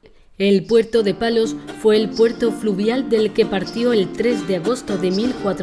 El puerto de Palos fue el puerto fluvial del que partió el 3 de agosto de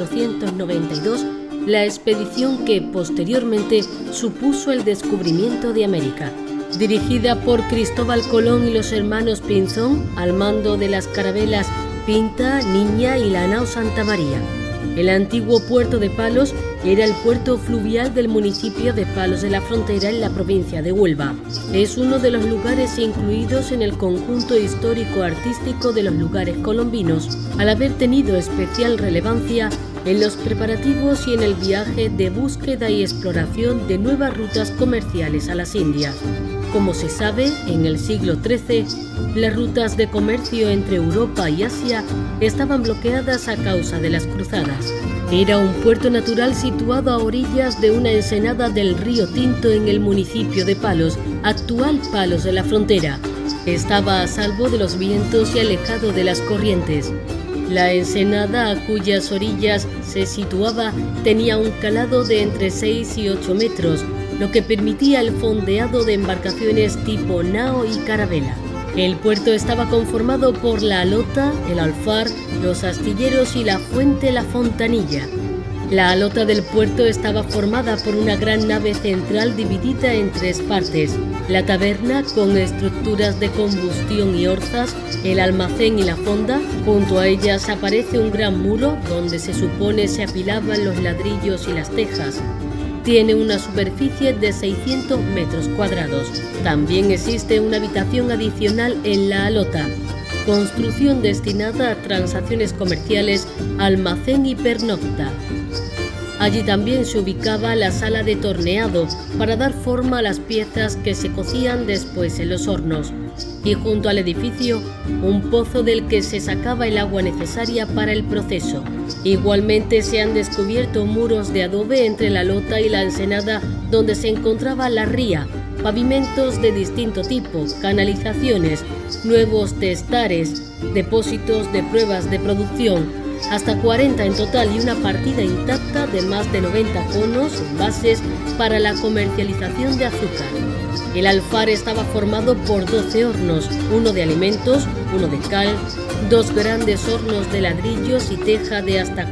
1492 la expedición que posteriormente supuso el descubrimiento de América. Dirigida por Cristóbal Colón y los hermanos Pinzón, al mando de las carabelas Pinta, Niña y la nao Santa María. El antiguo puerto de Palos era el puerto fluvial del municipio de Palos de la Frontera en la provincia de Huelva. Es uno de los lugares incluidos en el conjunto histórico-artístico de los lugares colombinos, al haber tenido especial relevancia en los preparativos y en el viaje de búsqueda y exploración de nuevas rutas comerciales a las Indias. Como se sabe, en el siglo XIII, las rutas de comercio entre Europa y Asia estaban bloqueadas a causa de las cruzadas. Era un puerto natural situado a orillas de una ensenada del río Tinto en el municipio de Palos, actual Palos de la Frontera. Estaba a salvo de los vientos y alejado de las corrientes. La ensenada a cuyas orillas se situaba tenía un calado de entre 6 y 8 metros, lo que permitía el fondeado de embarcaciones tipo nao y carabela. El puerto estaba conformado por la alota, el alfar, los astilleros y la fuente La Fontanilla. La alota del puerto estaba formada por una gran nave central dividida en 3 partes: la taberna con estructuras de combustión y orzas, el almacén y la fonda. Junto a ellas aparece un gran muro donde se supone se apilaban los ladrillos y las tejas. Tiene una superficie de 600 metros cuadrados. También existe una habitación adicional en la alota, construcción destinada a transacciones comerciales, almacén y pernocta. Allí también se ubicaba la sala de torneado para dar forma a las piezas que se cocían después en los hornos, y junto al edificio un pozo del que se sacaba el agua necesaria para el proceso. Igualmente se han descubierto muros de adobe entre la lota y la ensenada donde se encontraba la ría, pavimentos de distinto tipo, canalizaciones, nuevos testares, depósitos de pruebas de producción, hasta 40 en total, y una partida intacta de más de 90 conos envases para la comercialización de azúcar. El alfar estaba formado por 12 hornos, uno de alimentos, uno de cal, 2 grandes hornos de ladrillos y teja de hasta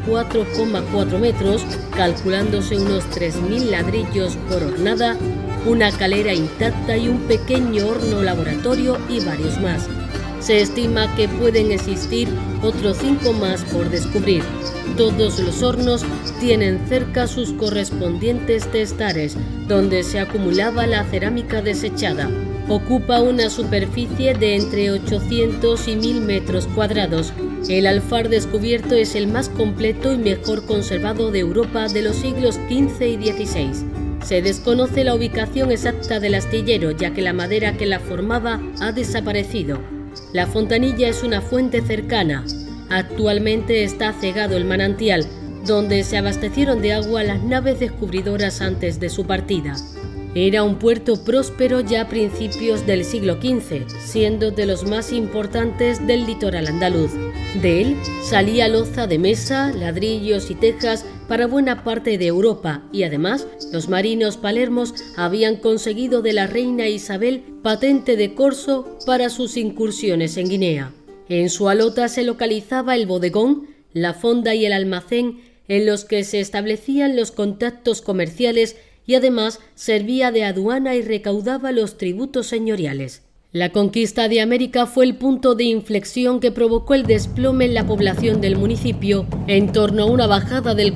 4,4 metros, calculándose unos 3.000 ladrillos por hornada, una calera intacta y un pequeño horno laboratorio y varios más. Se estima que pueden existir otros 5 más por descubrir. Todos los hornos tienen cerca sus correspondientes testares, donde se acumulaba la cerámica desechada. Ocupa una superficie de entre 800 y 1000 metros cuadrados. El alfar descubierto es el más completo y mejor conservado de Europa de los siglos XV y XVI. Se desconoce la ubicación exacta del astillero, ya que la madera que la formaba ha desaparecido. La Fontanilla es una fuente cercana. Actualmente está cegado el manantial, donde se abastecieron de agua las naves descubridoras antes de su partida. Era un puerto próspero ya a principios del siglo XV, siendo de los más importantes del litoral andaluz. De él salía loza de mesa, ladrillos y tejas para buena parte de Europa, y además los marinos palermos habían conseguido de la reina Isabel patente de corso para sus incursiones en Guinea. En su alota se localizaba el bodegón, la fonda y el almacén en los que se establecían los contactos comerciales, y además servía de aduana y recaudaba los tributos señoriales. La conquista de América fue el punto de inflexión que provocó el desplome en la población del municipio, en torno a una bajada del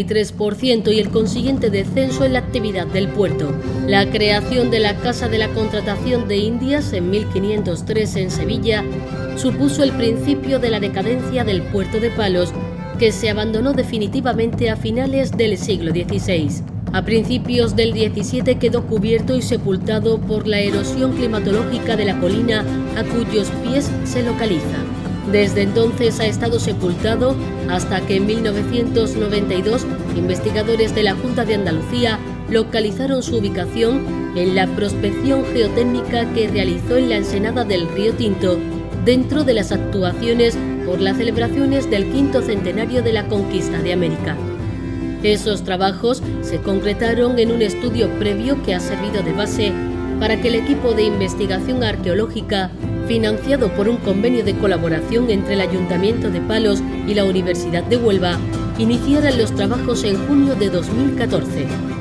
43% y el consiguiente descenso en la actividad del puerto. La creación de la Casa de la Contratación de Indias en 1503 en Sevilla supuso el principio de la decadencia del puerto de Palos, que se abandonó definitivamente a finales del siglo XVI. A principios del XVII quedó cubierto y sepultado por la erosión climatológica de la colina a cuyos pies se localiza. Desde entonces ha estado sepultado hasta que en 1992 investigadores de la Junta de Andalucía localizaron su ubicación en la prospección geotécnica que realizó en la ensenada del río Tinto, dentro de las actuaciones por las celebraciones del 5º centenario de la conquista de América. Esos trabajos se concretaron en un estudio previo que ha servido de base para que el equipo de investigación arqueológica financiado por un convenio de colaboración entre el Ayuntamiento de Palos y la Universidad de Huelva, iniciara los trabajos en junio de 2014.